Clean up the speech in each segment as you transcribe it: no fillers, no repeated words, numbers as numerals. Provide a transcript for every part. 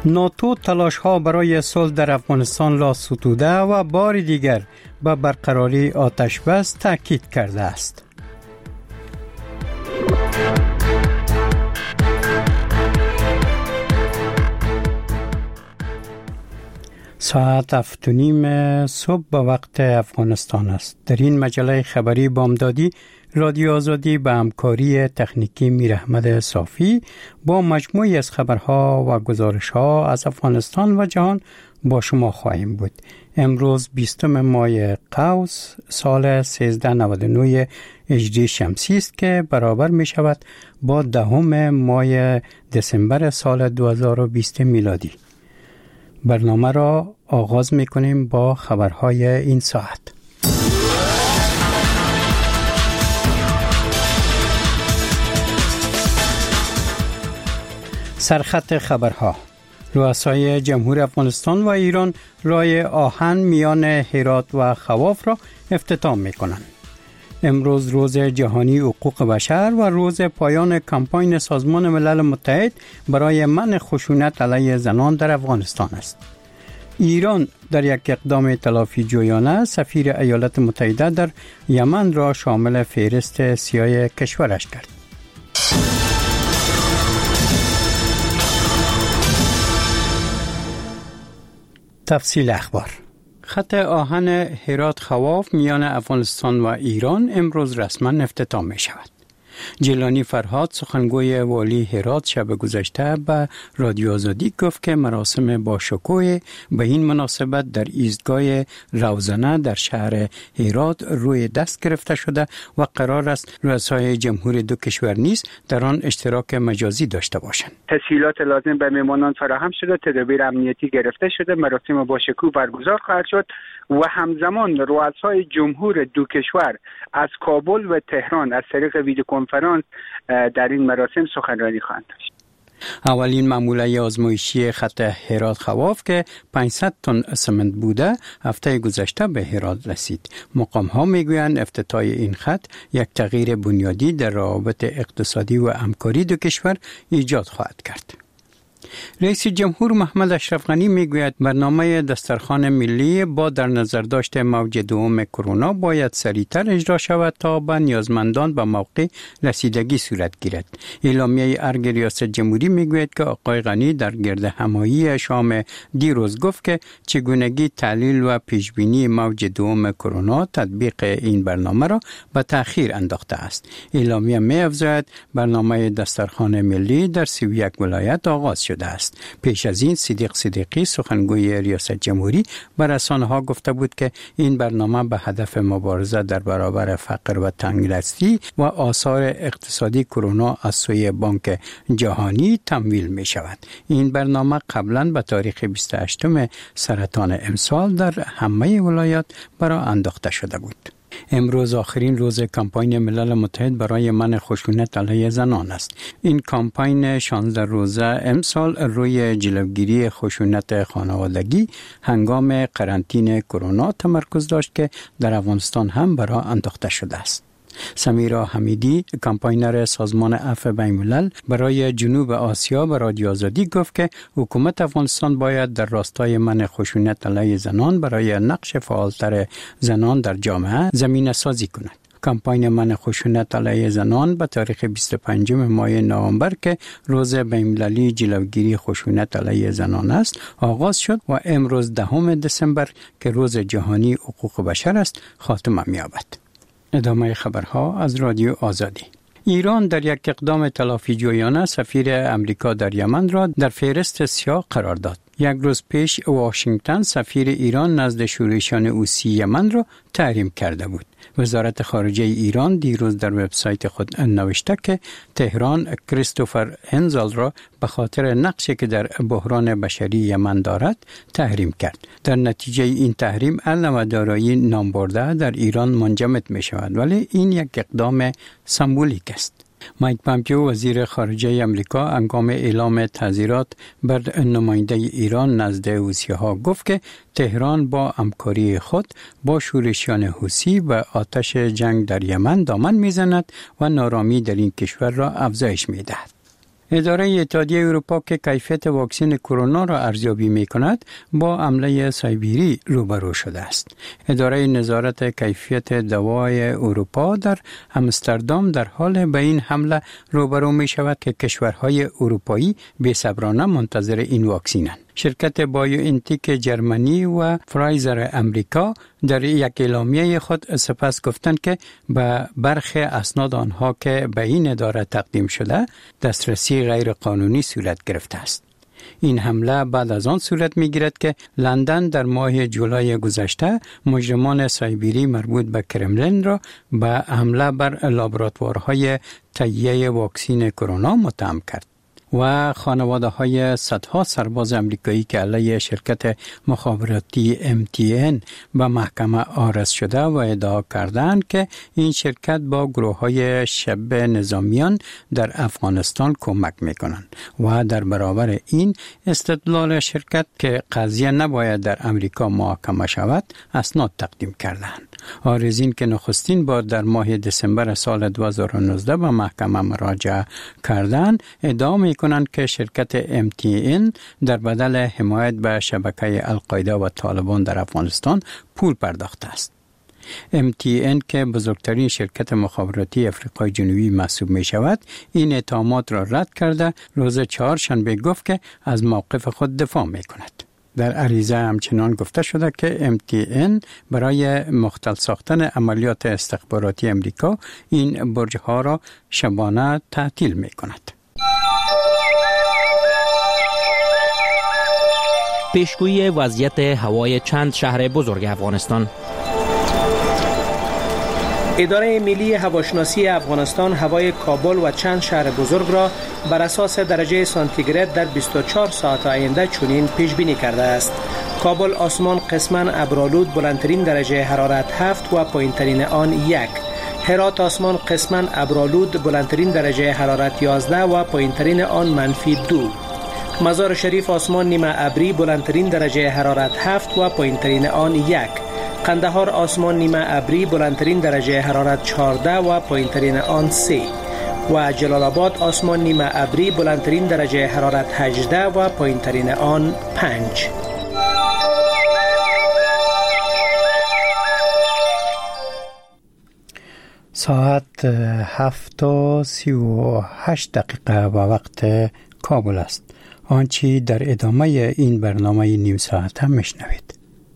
ناتو تلاش‌ها برای صلح در افغانستان را ستوده و بار دیگر به برقراری آتش بس تاکید کرده است. ساعت 7:30 صبح به وقت افغانستان است. در این مجله خبری بامدادی رادیو آزادی به همکاری تکنیکی میر احمد صافی با مجموعی از خبرها و گزارش‌ها از افغانستان و جهان با شما خواهیم بود. امروز 20 ماه قوس سال 1399 هجری شمسی است که برابر می شود با 10 ماه دسامبر سال 2020 میلادی. برنامه را آغاز می کنیم با خبرهای این ساعت. سرخط خبرها: رؤسای جمهور افغانستان و ایران راه آهن میان هرات و خواف را افتتاح می کنند. امروز روز جهانی حقوق بشر و روز پایان کمپاین سازمان ملل متحد برای منع خشونت علیه زنان در افغانستان است. ایران در یک اقدام تلافی جویانه سفیر ایالات متحده در یمن را شامل فهرست سیاه کشورش کرد. تفصیل اخبار: خط آهن هرات خواف میان افغانستان و ایران امروز رسما افتتاح می شود. جیلانی فرهاد سخنگوی والی هرات شب گذشته به رادیو آزادی گفت که مراسم با شکوه به این مناسبت در ایستگاه روزنه در شهر هرات روی دست گرفته شده و قرار است رؤسای جمهور دو کشور نیز در آن اشتراک مجازی داشته باشند. تسهیلات لازم به مهمانان فراهم شده، تدابیر امنیتی گرفته شده، مراسم با شکوه برگزار خواهد شد و همزمان رؤسای جمهور دو کشور از کابل و تهران از طریق ویدیو کنفرانس در این مراسم سخنرانی خواهند داشت. اولین ماموله آزمایشی خط هرات خواف که 500 تن سمنت بوده هفته گذشته به هرات رسید. مقام ها میگویند افتتاح این خط یک تغییر بنیادی در روابط اقتصادی و همکاری دو کشور ایجاد خواهد کرد. رئیس جمهور محمد اشرف غنی میگوید برنامه دسترخوان ملی با در نظر داشت موج دوم کرونا باید سریعتر اجرا شود تا به نیازمندان به موقع رسیدگی صورت گیرد. اعلامیه ارگ ریاست جمهوری میگوید که آقای غنی در گرد همایی شام دیروز گفت که چگونگی تحلیل و پیشبینی موج دوم کرونا تطبیق این برنامه را به تأخیر انداخته است. اعلامیه می‌افزاید برنامه دسترخوان ملی در 31 ولایت آغاز شده است. پیش از این صدیق صدیقی سخنگوی ریاست جمهوری به رسانه‌ها گفته بود که این برنامه به هدف مبارزه در برابر فقر و تنگدستی و آثار اقتصادی کرونا از سوی بانک جهانی تمویل می شود. این برنامه قبلا به تاریخ 28 سرطان امسال در همه ولایات برای انداخته شده بود. امروز آخرین روز کمپاین ملل متحد برای منع خشونت علیه زنان است. این کمپاین 16 روزه امسال روی جلوگیری خشونت خانوادگی هنگام قرنطینه کرونا تمرکز داشت که در افغانستان هم برای انداخته شده است. سمیرا حمیدی کمپاینر سازمان عفو بین‌الملل برای جنوب آسیا به رادیو آزادی گفت که حکومت افغانستان باید در راستای منع خشونت علیه زنان برای نقش فعالتر زنان در جامعه زمینه سازی کند. کمپاین منع خشونت علیه زنان به تاریخ 25 ماه نوامبر که روز بین‌المللی جلوگیری خشونت علیه زنان است آغاز شد و امروز 10 دسامبر که روز جهانی حقوق بشر است خاتمه می‌یابد. ادامه خبرها از رادیو آزادی. ایران در یک اقدام تلافی جویانه سفیر امریکا در یمن را در فهرست سیاه قرار داد. یک روز پیش واشنگتن سفیر ایران نزد شورشیان حوثی یمن را تحریم کرده بود. وزارت خارجه ایران دیروز در وبسایت خود نوشته که تهران کریستوفر هنزل را به خاطر نقشی که در بحران بشری یمن دارد تحریم کرد. در نتیجه این تحریم علم و دارایی نامبرده در ایران منجمد می شود، ولی این یک اقدام سمبولیک است. مایک پامپیو وزیر خارجه آمریکا هنگام اعلام تعزیرات بر نماینده ایران نزد حوثی‌ها گفت که تهران با همکاری خود با شورشیان حوثی و آتش جنگ در یمن دامن میزند و نارامی در این کشور را افزایش میدهد. اداره اتحادیه اروپا که کیفیت واکسن کرونا را ارزیابی می‌کند با حمله سایبری روبرو شده است. اداره نظارت کیفیت دوای اروپا در آمستردام در حال به این حمله روبرو می‌شود که کشورهای اروپایی بی‌صبرانه منتظر این واکسن‌اند. شرکت بایوانتیک جرمنی و فرایزر امریکا در یک اعلامیه خود سپس گفتند که به برخی اسناد آنها که به این اداره تقدیم شده دسترسی غیر قانونی صورت گرفته است. این حمله بعد از آن صورت می‌گیرد که لندن در ماه جولای گذشته مجرمان سایبری مربوط به کرملین را به حمله بر لابراتوارهای تهیه واکسن کرونا متهم کرد و خانواده‌های صدها سرباز امریکایی که علیه شرکت مخابراتی MTN به محکمه عارض شده و ادعا کردند که این شرکت با گروه‌های شبه نظامیان در افغانستان کمک می‌کنند و در برابر این استدلال شرکت که قضیه نباید در امریکا محاکمه شود اسناد تقدیم کردند. عارضین که نخستین بار در ماه دسامبر سال 2019 به محکمه مراجعه کردند ادعا می‌کنند که شرکت MTN در بدل حمایت به شبکه القاعده و طالبان در افغانستان پول پرداخته است. MTN که بزرگترین شرکت مخابراتی افریقای جنوبی محسوب می شود این اتهامات را رد کرده روز چهارشنبه گفت که از موقف خود دفاع می کند. در عریضه همچنان گفته شده که MTN برای مختل ساختن عملیات استخباراتی امریکا این برج‌ها را شبانه تعطیل می کند. پیشگویی وضعیت هوای چند شهر بزرگ افغانستان. اداره ملی هواشناسی افغانستان هوای کابل و چند شهر بزرگ را بر اساس درجه سانتیگراد در 24 ساعت آینده چنین پیش بینی کرده است. کابل آسمان قسماً ابرآلود بلندترین درجه حرارت 7 و پایینترین آن 1. هرات آسمان قسماً ابرآلود بلندترین درجه حرارت 11 و پایینترین آن -2. مزار شریف آسمان نیمه ابری بلندترین درجه حرارت 7 و پایینترین آن 1. قندهار آسمان نیمه ابری بلندترین درجه حرارت 14 و پایینترین آن 3 و جلال آباد آسمان نیمه ابری بلندترین درجه حرارت 18 و پایینترین آن 5. ساعت 7:38 و وقت کابل است. آنچه در ادامه این برنامه نیم ساعت هم میشنوید.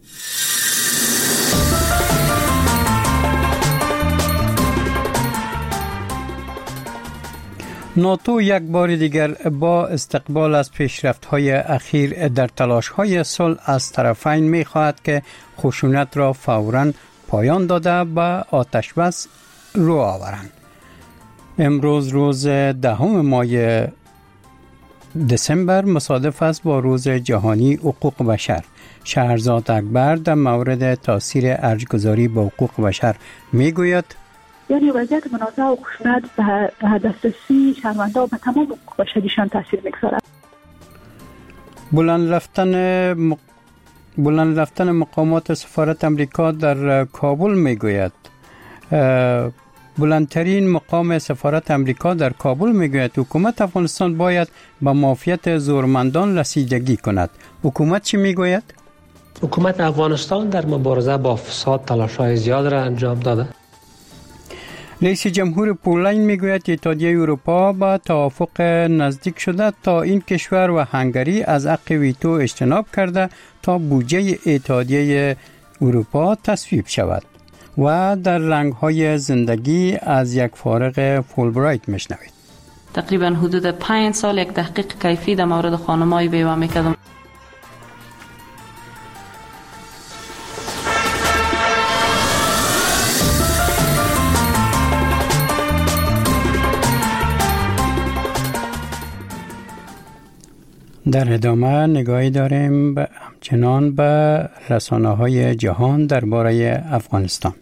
ناتو یک بار دیگر با استقبال از پیشرفت‌های اخیر در تلاش‌های صلح از طرفین می‌خواهد که خشونت را فوراً پایان داده به آتش‌بس رو آورند. امروز روز 10 ماه دسامبر مصادف است با روز جهانی حقوق بشر. شهرزاد اکبر در مورد تاثیر ارج‌گذاری به حقوق بشر میگوید یعنی وضعیت منازعه و خشونت به دسترسی شهروندان و به تمام حقوق بشریشان تاثیر میگذارد. بلند رفتن مقامات سفارت امریکا در کابل میگوید بلندترین مقام سفارت امریکا در کابل میگوید حکومت افغانستان باید به معافیت زورمندان رسیدگی کند. حکومت چی میگوید؟ حکومت افغانستان در مبارزه با فساد تلاش‌های زیاد را انجام داده. رئیس جمهور پولند میگوید اتحادیه اروپا با توافق نزدیک شده تا این کشور و هنگری از حق ویتو اجتناب کرده تا بودجه اتحادیه اروپا تصویب شود. و در رنگ‌های زندگی از یک فارغ فولبرایت میشنوید. تقریبا حدود 5 سال یک تحقیق کیفی در مورد خانم‌های بیوه میکردم. در ادامه نگاهی داریم همچنان به رسانه‌های جهان درباره افغانستان.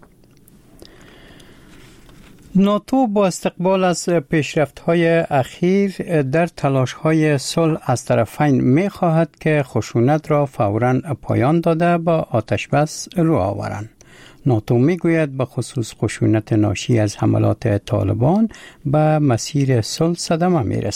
ناتو با استقبال از پیشرفت‌های اخیر در تلاش‌های صلح از طرفین می‌خواهد که خشونت را فوراً پایان داده با آتش‌بس رو آورند. ناتو میگوید به خصوص خشونت ناشی از حملات طالبان به مسیر صلح صدمه میرساند.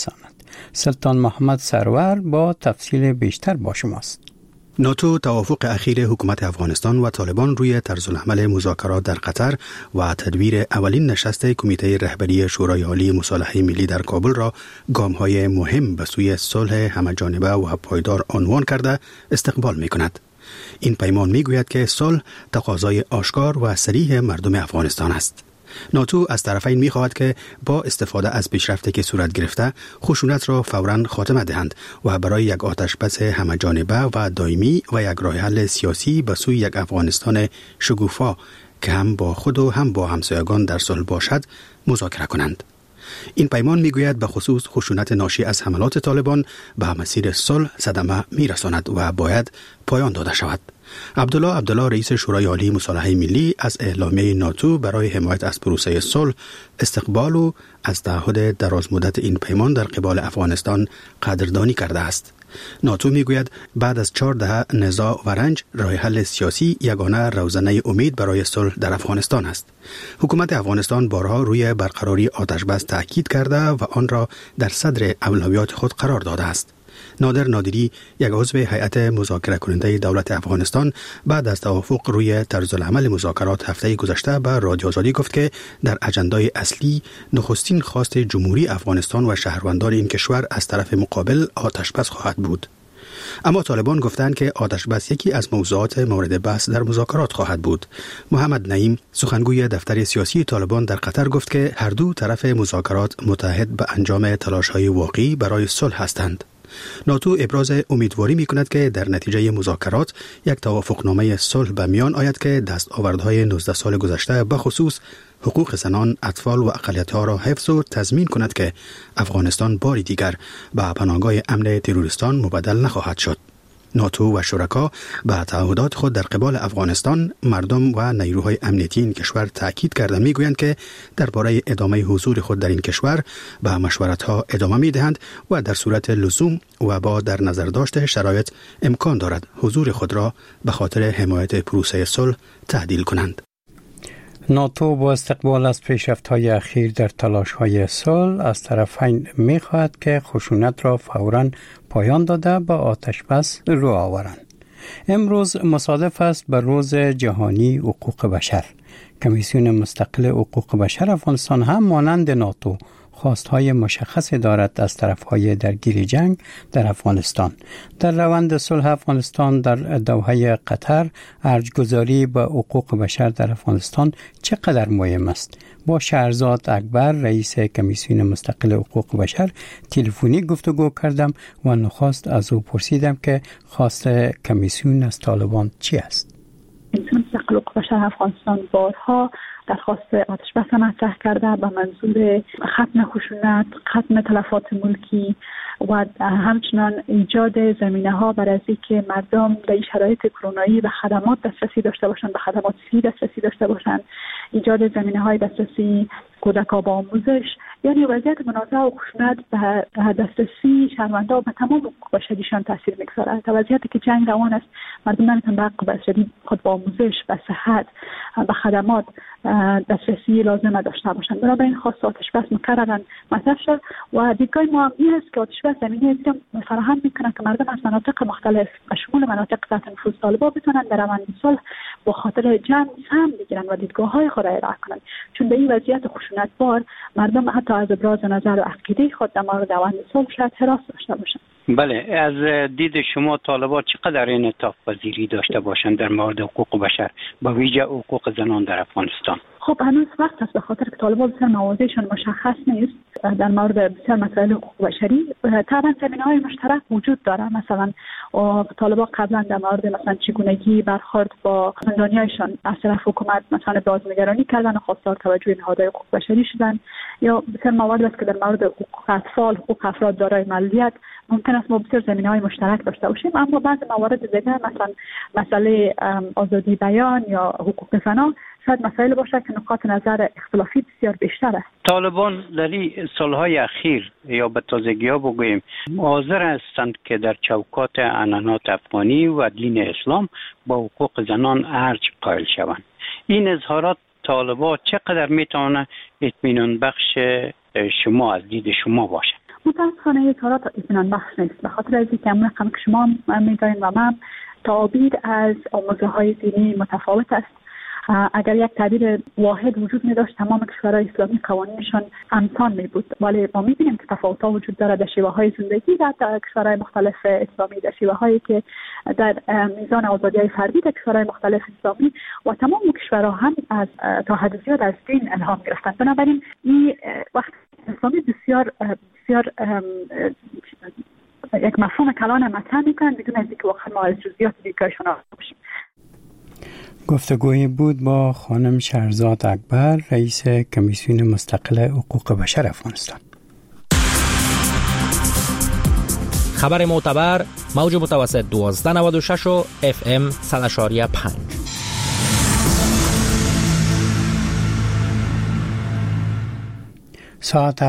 سلطان محمد سرور با تفصیل بیشتر با شماست. ناتو توافق اخیر حکومت افغانستان و طالبان روی طرزالعمل مذاکرات در قطر و تدبیر اولین نشست کمیته رهبری شورای عالی مصالحه ملی در کابل را گام‌های مهم به سوی صلح همه‌جانبه و پایدار عنوان کرده استقبال می‌کند. این پیمان می‌گوید که صلح تقاضای آشکار و صریح مردم افغانستان است. ناتو از طرفین می‌خواهد که با استفاده از پیشرفتی که صورت گرفته خشونت را فوراً خاتمه دهند و برای یک آتشبس همه‌جانبه و دائمی و یک راه حل سیاسی به سوی یک افغانستان شکوفا که هم با خود و هم با همسایگان در صلح باشد مذاکره کنند. این پیمان میگوید به خصوص خشونت ناشی از حملات طالبان به مسیر صلح صدمه میرساند و باید پایان داده شود. عبدالله رئیس شورای عالی مصالحه ملی از اعلامیه ناتو برای حمایت از پروسه صلح استقبال و از تعهد درازمدت این پیمان در قبال افغانستان قدردانی کرده است. ناتو میگوید بعد از 4 دهه نزاع و رنج راه حل سیاسی یگانه روزنه امید برای صلح در افغانستان است. حکومت افغانستان بارها روی برقراری آتشبس تاکید کرده و آن را در صدر اولویات خود قرار داده است. نادر نادری، یک عضو هیئت مذاکره کننده دولت افغانستان، بعد از توافق روی طرزالعمل مذاکرات هفته گذشته به رادیو آزادی گفت که در اجندای اصلی نخستین خواست جمهوری افغانستان و شهروندان این کشور از طرف مقابل آتشبس خواهد بود. اما طالبان گفتند که آتشبس یکی از موضوعات مورد بحث در مذاکرات خواهد بود. محمد نعیم، سخنگوی دفتر سیاسی طالبان در قطر، گفت که هر دو طرف مذاکرات متحد به انجام تلاش‌های واقعی برای صلح هستند. ناتو ابراز امیدواری می‌کند که در نتیجه مذاکرات یک توافقنامه صلح به میان آید که دستاوردهای 19 سال گذشته به خصوص حقوق زنان، اطفال و اقلیت‌ها را حفظ و تضمین کند که افغانستان باری دیگر به پناهگاه امن تروریستان مبدل نخواهد شد. ناتو و شرکا به تعهدات خود در قبال افغانستان، مردم و نیروهای امنیتی این کشور تاکید کرده میگویند که درباره ادامه حضور خود در این کشور به مشورت‌ها ادامه میدهند و در صورت لزوم و با در نظر داشت شرایط امکان دارد حضور خود را به خاطر حمایت پروسه صلح تعدیل کنند. ناتو با استقبال از پیشرفت‌های اخیر در تلاش‌های صلح از طرفین می‌خواهد که خشونت را فوراً پایان داده به آتشبس رو آورند. امروز مصادف است به روز جهانی حقوق بشر. کمیسیون مستقل حقوق بشر افغانستان هم مانند ناتو خواستهای مشخصی دارد از طرفهای درگیر جنگ در افغانستان. در روند صلح افغانستان در دوحه قطر ارجگذاری به حقوق بشر در افغانستان چقدر مهم است؟ با شهرزاد اکبر، رئیس کمیسیون مستقل حقوق بشر، تلفنی گفتگو کردم و نخست از او پرسیدم که خواست کمیسیون از طالبان چی است؟ کمیسیون مستقل حقوق بشر افغانستان بارها درخواست آتشبس مطرح کرده به منظور ختم خشونت، ختم تلفات ملکی و همچنان ایجاد زمینه‌ها برای اینکه مردم در شرایط کرونایی به خدمات دسترسی داشته باشند، به خدمات صحی دسترسی داشته باشند، ایجاد زمینه‌های دسترسی کودکان با آموزش، یعنی وضعیت منازعه و خشونت به دسترسی شهروندان به تمام حقوق بشریشان تاثیر می‌گذارد. در وضعیتی که جنگ روان است، مردم نمی‌تونن به حقوق بشری خود با آموزش، به صحت، به خدمات دسترسی لازم داشته باشند. بنابراین خواست آتشبس مکرراً مطرح شد و دیدگاه ما هم این است که آتشبس زمینه فراهم می‌کنه که مردم از مناطق مختلف به شمول مناطق تحت نفوذ طالبان بتونن در روند صلح با خاطر جنگ سهم بگیرن و دیدگاه‌های خود را ارائه کنند. چون به این وضعیت خشونت بار مردم حتی از ابراز نظر و عقیده خود در مورد روند صلح شاید هراس داشته باشند. بله، از دید شما طالبان چقدر انعطاف پذیری داشته باشند در مورد حقوق بشر، با ویژه حقوق زنان در افغانستان؟ خب هنوز وقت است، به خاطر که طالبان بسیار مواضعشان مشخص نیست در مورد بسیار مسائل حقوق بشری. طبعا زمینه‌های مشترک وجود داره. مثلا طالبان قبلا در مورد مثلا چگونگی برخورد با زندانیایشان از طرف حکومت مثلا بازنگرانی کردن و خواستار توجه نهادهای حقوق بشری شدن، یا بسیار موارد است که در مورد حقوق اطفال، حقوق افراد دارای معلولیت ممکن است ما بسیار زمینه‌های مشترک داشته باشیم، اما بعضی موارد دیگر مثلا مسئله آزادی بیان یا حقوق زنان شاید مسائل باشه که نقاط نظر اختلافی بسیار بیشتر است. طالبان در این سالهای اخیر یا به تازگی‌ها بگوییم حاضر هستند که در چوکات عنعنات افغانی و دین اسلام با حقوق زنان ارج قائل شوند. این اظهارات طالبان چقدر میتونه اطمینان بخش شما از دید شما باشه؟ متاسفانه اظهارات اطمینان بخش نیست، به خاطر از اینکه همون رقم که شما می‌دانید و من تعابیر از آموزه‌های دینی متفاوت است. اگر یک تعبیر واحد وجود می داشت تمام کشورهای اسلامی قوانینشان همسان می بود، ولی ما می بینیم که تفاوت‌ها وجود دارد در شیوه های زندگی در کشورهای مختلف اسلامی، در شیوه هایی که در میزان آزادی‌های فردی در کشورهای مختلف اسلامی و تمام کشورها هم از تا حد زیاد از دین الهام گرفتند. بنابراین این وقت اسلامی بسیار یک مفهوم کلان مطرح میکنن بدون از اینکه واقعا ما از جزئیات دیگرشون آگاه باشیم. گفتگویی بود با خانم شهرزاد اکبر، رئیس کمیسیون مستقل حقوق بشر افغانستان. خبر معتبر موج متوسط 1296 و FM 100.5. ساعت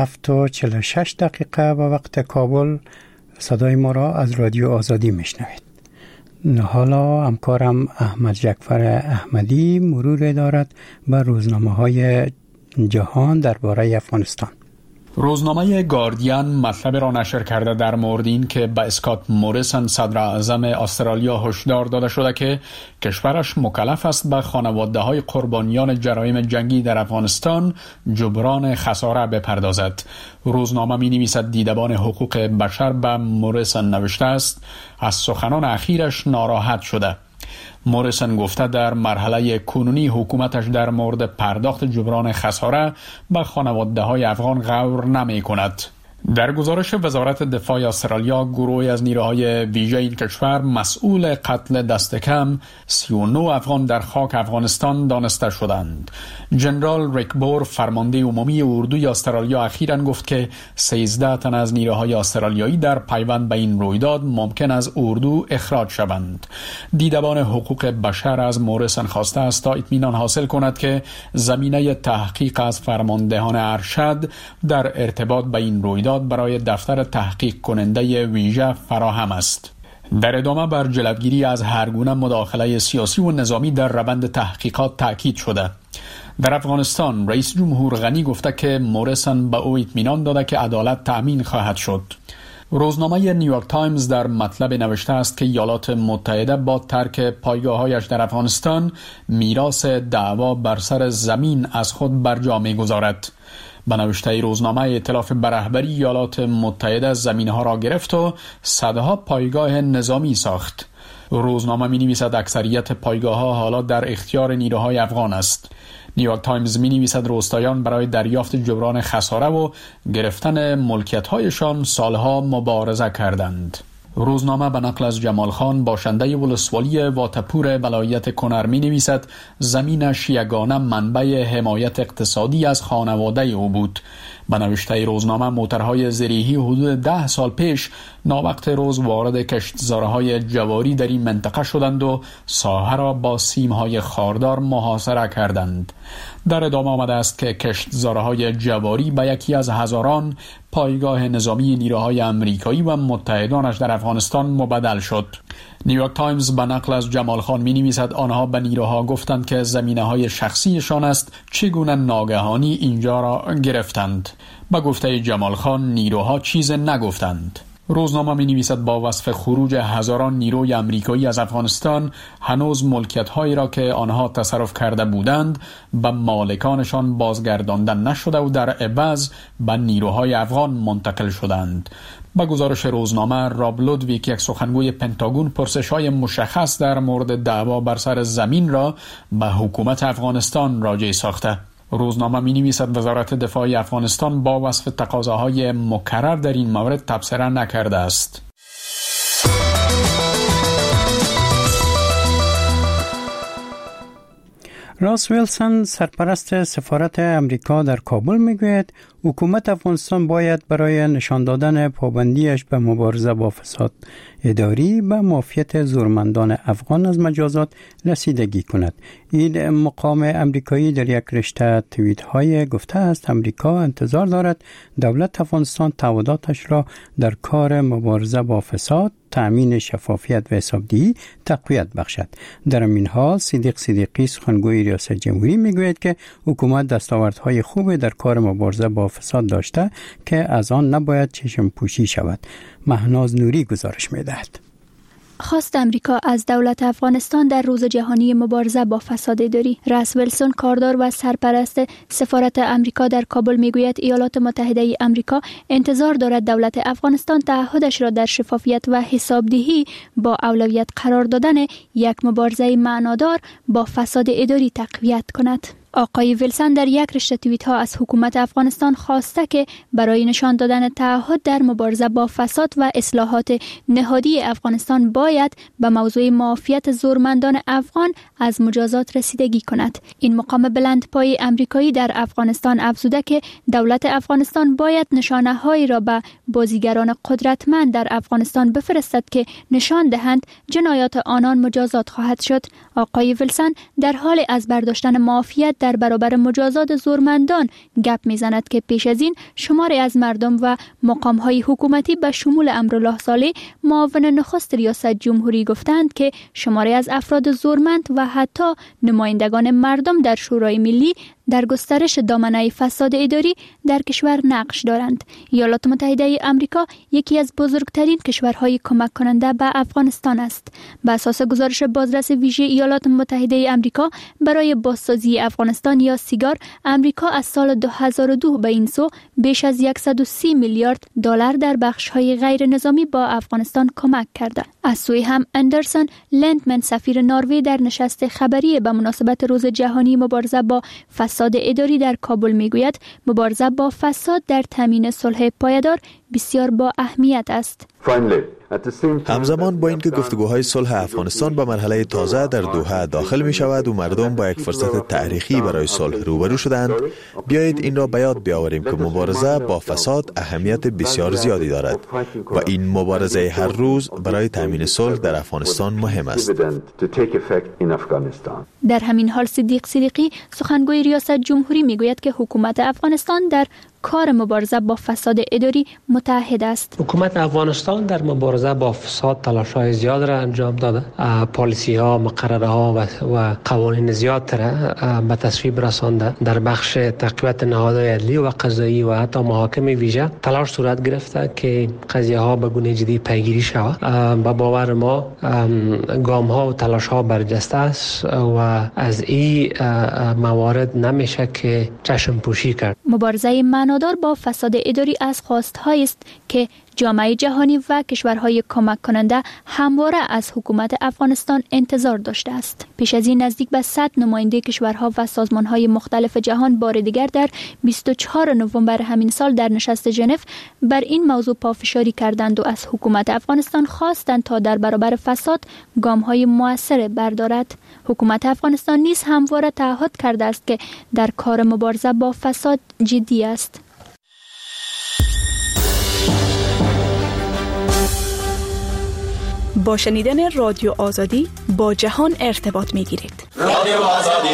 7:46 و وقت کابل. صدای ما را از رادیو آزادی میشنوید. حالا همکارم احمد جعفر احمدی مرور دارد بر روزنامه‌های جهان درباره افغانستان. روزنامه گاردین مطلب را نشر کرده در مورد این که به اسکات موریسن صدر اعظم استرالیا هشدار داده شده که کشورش مکلف است به خانواده‌های قربانیان جرایم جنگی در افغانستان جبران خساره بپردازد. روزنامه می‌نویسد دیدبان حقوق بشر به موریسن نوشته است از سخنان اخیرش ناراحت شده. موریسن گفته در مرحله کنونی حکومتش در مورد پرداخت جبران خساره به خانواده‌های افغان غور نمی‌کند. در گزارش وزارت دفاع استرالیا، گروهی از نیروهای ویژه این کشور مسئول قتل دست کم 39 افغان در خاک افغانستان دانسته شدند. جنرال ریک بور، فرمانده عمومی اردوی استرالیا، اخیراً گفت که 13 تن از نیروهای استرالیایی در پیوند به این رویداد ممکن است اردو اخراج شوند. دیدبان حقوق بشر از موریسن خواسته است تا اطمینان حاصل کند که زمینه تحقیق از فرماندهان ارشد در ارتباط به این رویداد برای دفتر تحقیق کننده ویژه فراهم است. در ادامه بر جلوگیری از هر گونه مداخله سیاسی و نظامی در روند تحقیقات تاکید شده. در افغانستان رئیس جمهور غنی گفته که موریسن به او اطمینان داده که عدالت تأمین خواهد شد. روزنامه نیویورک تایمز در مطلب نوشته است که ایالات متحده با ترک پایگاه‌هایش در افغانستان میراث دعوا بر سر زمین از خود بر جا می‌گذارد. به نوشته روزنامه، ائتلاف به رهبری ایالات متحده زمین‌ها را گرفت و صدها پایگاه نظامی ساخت. روزنامه می‌نویسد اکثریت پایگاه‌ها حالا در اختیار نیروهای افغان است. نیویورک تایمز می‌نویسد روستاییان برای دریافت جبران خساره و گرفتن ملکیت‌هایشان سالها مبارزه کردند. روزنامه به نقل از جمال خان، باشنده ولسوالی واتپور ولایت کنر، می‌نویسد زمینش یگانه منبع حمایت اقتصادی از خانواده او بود. به نوشته روزنامه، موترهای زریحی حدود 10 سال پیش ناوقت روز وارد کشتزارهای جواری در این منطقه شدند و ساحه را با سیم‌های خاردار محاصره کردند. در ادامه آمده است که کشتزارهای جواری به یکی از هزاران پایگاه نظامی نیروهای امریکایی و متحدانش در افغانستان مبدل شد. نیویورک تایمز به نقل از جمال خان می‌نویسد آنها به نیروها گفتند که زمینه‌های شخصیشان است، چگونه ناگهانی اینجا را گرفتند. به گفته جمال خان نیروها چیز نگفتند. روزنامه می‌نویسد با وصف خروج هزاران نیروی امریکایی از افغانستان، هنوز ملکیت‌هایی را که آنها تصرف کرده بودند به مالکانشان بازگردانده نشده و در عوض به نیروهای افغان منتقل شدند. با گزارش روزنامه، راب لودویک، یک سخنگوی پنتاگون، پرسش‌های مشخص در مورد دعوا بر سر زمین را به حکومت افغانستان راجع ساخته. روزنامه می‌نویسد وزارت دفاع افغانستان با وصف تقاضاهای مکرر در این مورد تبصره نکرده است. راس ویلسون، سرپرست سفارت امریکا در کابل، میگوید حکومت افغانستان باید برای نشان دادن پابندیش به مبارزه با فساد اداری به معافیت زورمندان افغان از مجازات رسیدگی کند. این مقام امریکایی در یک رشته توییت های گفته است امریکا انتظار دارد دولت افغانستان تعهداتش را در کار مبارزه با فساد، تأمین شفافیت و حسابدهی تقویت بخشد. در این حال صدیقی، سخنگوی ریاست جمهوری، میگوید که حکومت دستاوردهای خوب در کار مبارزه با فساد داشته که از آن نباید چشم پوشی شود. مهناز نوری گزارش می‌دهد. خواست امریکا از دولت افغانستان در روز جهانی مبارزه با فساد اداری. رس ویلسون، کاردار و سرپرست سفارت امریکا در کابل، میگوید ایالات متحده امریکا انتظار دارد دولت افغانستان تعهدش را در شفافیت و حسابدهی با اولویت قرار دادن یک مبارزه معنادار با فساد اداری تقویت کند. آقای ویلسون در یک رشته توییت ها از حکومت افغانستان خواسته که برای نشان دادن تعهد در مبارزه با فساد و اصلاحات نهادی افغانستان باید به موضوع معافیت زورمندان افغان از مجازات رسیدگی کند. این مقام بلندپای امریکایی در افغانستان افزوده که دولت افغانستان باید نشانه هایی را به بازیگران قدرتمند در افغانستان بفرستد که نشان دهند جنایات آنان مجازات خواهد شد. آقای ویلسون در حال از برداشتن معافیت در برابر مجازات زورمندان گپ میزند که پیش از این شماری از مردم و مقام‌های حکومتی به شمول امرالله صالح، معاون نخست ریاست جمهوری، گفتند که شماری از افراد زورمند و حتی نمایندگان مردم در شورای ملی در گسترش دامنه فساد اداری در کشور نقش دارند. ایالات متحده آمریکا یکی از بزرگترین کشورهای کمک کننده به افغانستان است. بر اساس گزارش بازرس ویژه ایالات متحده آمریکا برای بازسازی افغانستان یا سیگار، آمریکا از سال 2002 به این سو بیش از 130 میلیارد دلار در بخش‌های غیر نظامی با افغانستان کمک کرده. از سوی هم اندرسون لندمن، سفیر نروژ در نشست خبری به مناسبت روز جهانی مبارزه با فساد اداری در کابل میگوید مبارزه با فساد در تامین صلح پایدار بسیار با اهمیت است. همزمان با اینکه گفتگوهای صلح افغانستان به مرحله تازه در دوحه داخل می شود و مردم با یک فرصت تاریخی برای صلح روبرو شدند، بیایید این را به یاد بیاوریم که مبارزه با فساد اهمیت بسیار زیادی دارد و این مبارزه هر روز برای تامین صلح در افغانستان مهم است. در همین حال صدیق صدیقی، سخنگوی ریاست جمهوری، میگوید که حکومت افغانستان در کار مبارزه با فساد اداری متحد است. حکومت افغانستان در مبارزه با فساد تلاش‌های زیاد را انجام داده. پالیسی‌ها، مقرره‌ها و قوانین زیاد را به تصویب رسانده. در بخش تقویت نهادهای عدلی و قضایی و حتی محاکم ویژه تلاش صورت گرفته که قضیه‌ها به گونه جدی پیگیری شود. به باور ما گام‌ها و تلاش‌ها برجسته است و از این موارد نمیشه که چشم پوشی کرد. مبارزه معنادار با فساد اداری از خواست‌هایی است که جامعه جهانی و کشورهای کمک کننده همواره از حکومت افغانستان انتظار داشته است. پیش از این نزدیک به 100 نماینده کشورها و سازمانهای مختلف جهان بار دیگر در 24 نوامبر همین سال در نشست ژنو بر این موضوع پافشاری کردند و از حکومت افغانستان خواستند تا در برابر فساد گام‌های مؤثر بردارد. حکومت افغانستان نیز همواره تعهد کرده است که در کار مبارزه با فساد جدی است. با شنیدن رادیو آزادی با جهان ارتباط می‌گیرید. رادیو آزادی.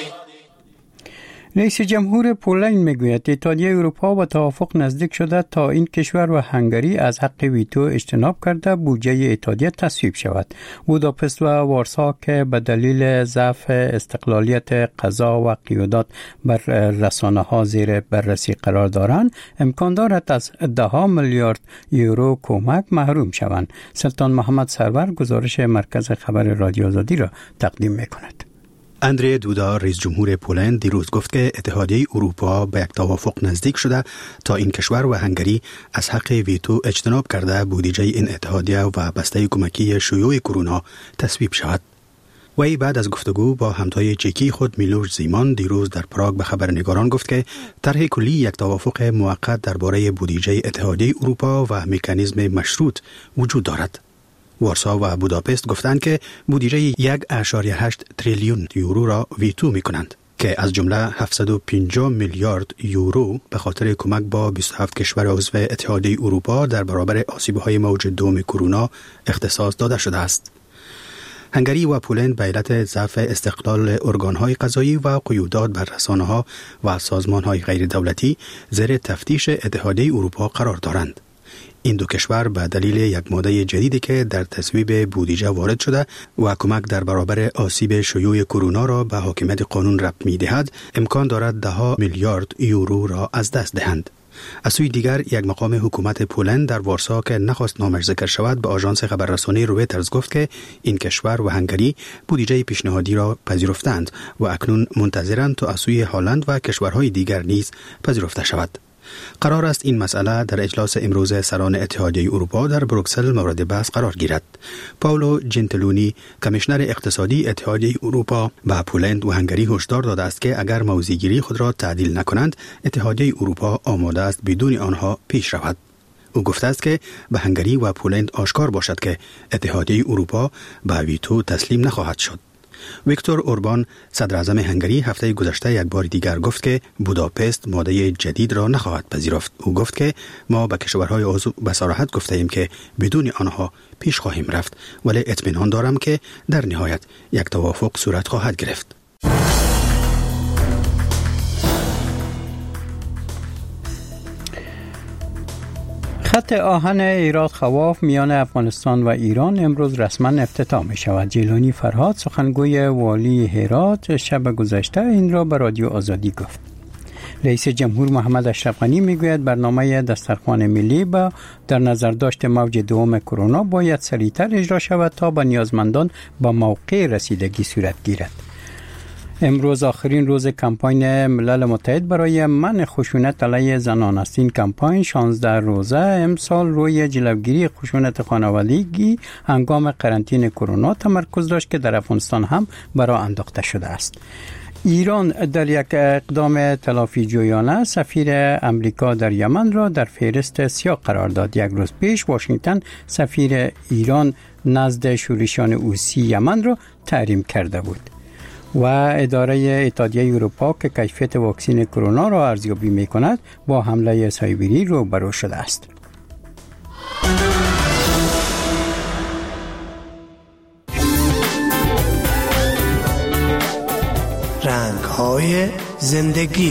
رئیس جمهور پولند میگوید اتحادیه اروپا با توافق نزدیک شده تا این کشور و هنگری از حق ویتو اجتناب کرده بودجه اتحادیه تصویب شود. بوداپست و وارسا که به دلیل ضعف استقلالیت قضا و قیادت بر رسانه‌ها زیر بررسی قرار دارند، امکان دارد از 10 میلیارد یورو کمک محروم شوند. سلطان محمد سرور گزارش مرکز خبر رادیو آزادی را تقدیم می‌کند. اندری دودا، رئیس جمهور پولند، دیروز گفت که اتحادیه اروپا به یک توافق نزدیک شده تا این کشور و هنگری از حق ویتو اجتناب کرده بودجه این اتحادیه و بسته کمکی شیوع کرونا تصویب شود. وی بعد از گفتگو با همتای چکی خود میلوش زیمان دیروز در پراگ به خبرنگاران گفت که طرح کلی یک توافق موقت درباره بودجه اتحادیه اروپا و مکانیزم مشروط وجود دارد. وارسا و بوداپست گفتند که بودجه 1.8 تریلیون یورو را ویتو می کنند که از جمله 750 میلیارد یورو به خاطر کمک با 27 کشور عضو اتحادیه اروپا در برابر آسیب‌های موج دوم کرونا اختصاص داده شده است. هنگری و پولند به علت ضعف استقلال ارگان‌های قضایی و قیودات بر رسانه‌ها و سازمان‌های غیر دولتی زیر تفتیش اتحادیه اروپا قرار دارند. این دو کشور به دلیل یک ماده جدیدی که در تصویب بودجه وارد شده و کمک در برابر آسیب شیوع کرونا را به حاکمیت قانون ربط می‌دهد، امکان دارد 10 میلیارد یورو را از دست دهند. از سوی دیگر یک مقام حکومت پولند در وارسا که نخواست نامش ذکر شود به آژانس خبررسانی رویترز گفت که این کشور و هنگری بودجه پیشنهادی را پذیرفتند و اکنون منتظرند تا از سوی هلند و کشورهای دیگر نیز پذیرفته شود. قرار است این مسئله در اجلاس امروز سران اتحادیه اروپا در بروکسل مورد بحث قرار گیرد. پاولو جنتلونی، کمیشنر اقتصادی اتحادیه اروپا، به پولند و هنگری هشدار داده است که اگر موضع‌گیری خود را تعدیل نکنند، اتحادیه اروپا آماده است بدون آنها پیش رود. او گفته است که به هنگری و پولند آشکار باشد که اتحادیه اروپا به ویتو تسلیم نخواهد شد. ویکتور اوربان، صدر اعظم هنگری، هفته گذشته یک بار دیگر گفت که بوداپست ماده جدید را نخواهد پذیرفت. او گفت که ما به کشورهای عضو به صراحت گفته ایم که بدون آنها پیش خواهیم رفت، ولی اطمینان دارم که در نهایت یک توافق صورت خواهد گرفت. خط آهن هرات خواف میان افغانستان و ایران امروز رسما افتتاح می شود. جیلانی فرهاد، سخنگوی والی هرات، شب گذشته این را به رادیو آزادی گفت. رئیس جمهور محمد اشرف غنی میگوید برنامه دسترخوان ملی با در نظر داشت موج دوم کرونا باید سریعتر اجرا شود تا به نیازمندان با موقع رسیدگی صورت گیرد. امروز آخرین روز کمپاین ملل متحد برای منع خشونت علیه زنان است. این کمپاین 16 روزه امسال روی جلوگیری خشونت خانوادگی هنگام قرنطینه کرونا تمرکز داشت که در افغانستان هم برآ انداخته شده است. ایران در یک اقدام تلافی جویانه سفیر امریکا در یمن را در فهرست سیاه قرار داد. یک روز پیش واشنگتن سفیر ایران نزد شورشیان حوثی یمن را تحریم کرده بود. و اداره اتحادیه اروپا که کیفیت واکسن کرونا را ارزیابی می‌کند با حمله سایبری روبرو شده است. رنگ‌های زندگی.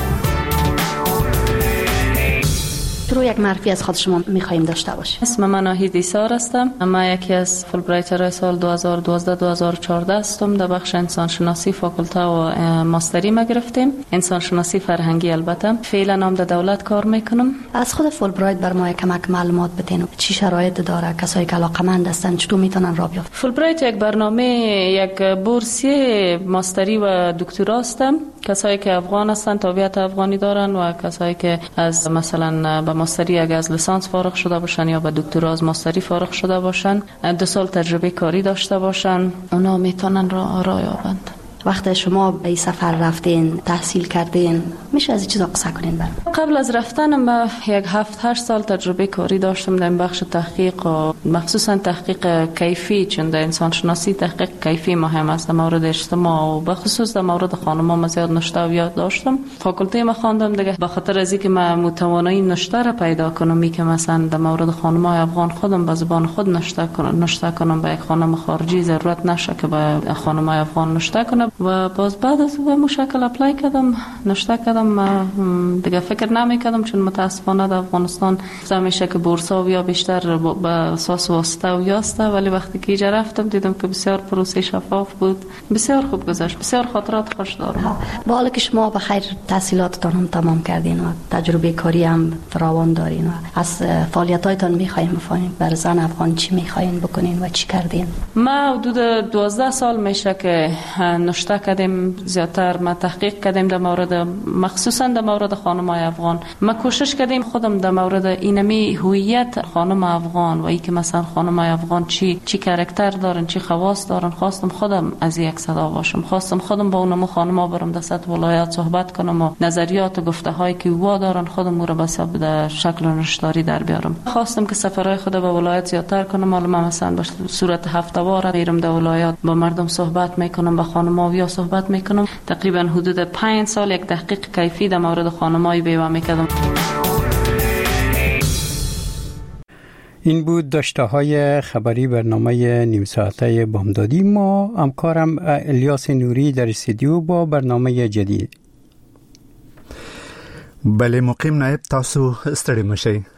رو یک معرفی از خود شما می‌خوایم داشته باشید. اسم من ناهید ایسار هستم. من یکی از فولبرایترهای سال 2012-2014 هستم. در بخش انسان شناسی فاکولته و ماستری ما گرفتیم. انسان شناسی فرهنگی البته. فعلا نام در دولت کار میکنم. از خود فولبرایت بر ما کمک معلومات بدین. چی شرایط داره؟ کسایی که علاقه‌مند هستن چطور میتونن راه بیافتن؟ فولبرایت یک برنامه، یک بورسیه ماستری و دکترا است. کسایی که افغان هستن، تابعیت افغانی دارن و کسایی که از مثلا به ماستری اگه از لیسانس فارغ شده باشن یا به دکترا از ماستری فارغ شده باشن، 2 سال تجربه کاری داشته باشن، اونا میتونن راه یابند. وقتی شما به این سفر رفتین، تحصیل کردین، میشه از این چیزا قصه کنین برام؟ قبل از رفتنم با یک 7-8 سال تجربه کاری داشتم در بخش تحقیق و مخصوصا تحقیق کیفی، چون در انسان شناسی تحقیق کیفی مهم است. در مورد اجتماع و به خصوص در مورد خانم‌ها من زیاد نشته و یاد داشتم. فاکولته ما خواندم دیگه به خاطر از اینکه من متوانایی نشته را پیدا کنم که مثلا در مورد خانم‌های افغان خودم به زبان خود نشته کنم به یک خانم خارجی ضرورت نشه که به خانم‌های افغان نشته کنم. و باز بعد از به مشکل اپلای کردم، نشته کردم، دیگه فکر نمی‌کردم چون متاسفانه در افغانستان همیشه که بورسا و یا بیشتر به اساس واسطه و یاسته، ولی وقتی که اینجا رفتم دیدم که بسیار پروسه شفاف بود، بسیار خوب گذشت، بسیار خاطرات خوش دارم. با حالی که شما به خیر تحصیلاتتان هم تمام کردین و تجربه کاری هم فراوان دارین و از فعالیت‌هایتان می‌خوایم بفهمیم بر زن افغان چی می‌خواین بکنین و چی کردین؟ ما حدود 12 سال میشه که نشته کردیم، زیادتر ما تحقیق کردیم در مورد مخصوصا در مورد خانم‌های افغان. ما کوشش کردیم خودم در مورد اینمی هویت خانم افغان و ای که مثلا خانم‌های افغان چی کاراکتر دارن، چی خواص دارن، خواستم خودم از یک صدا باشم، خواستم خودم با اونم خانم‌ها برم در سطح ولایت صحبت کنم و نظریات و گفته‌هایی که وا دارن خودم رو به شکل نشداری در بیارم. خواستم که سفرهای خود به ولایت زیادتر کنم. حالا من مثلا به صورت هفته‌وار میرم در ولایت، با مردم صحبت میکنم، با خانم‌ها و صحبت میکنم. تقریبا حدود 5 سال یک تحقیق کیفی در مورد خانم‌های بیوه میکردم. این بود داشته‌های خبری برنامه نیم ساعته بامدادی. ما همکارم الیاس نوری در استودیو با برنامه جدید. بله مقیم نایب، تاسو ستړي مشئ.